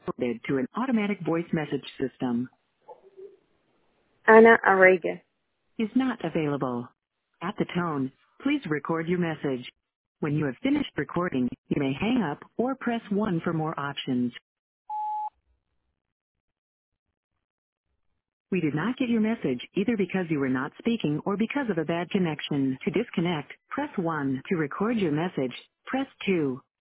forwarded to an automatic voice message system. Ana Arrega. Is not available. At the tone, please record your message. When you have finished recording, you may hang up or press 1 for more options. We did not get your message either because you were not speaking or because of a bad connection. To disconnect, press 1. To record your message, press 2.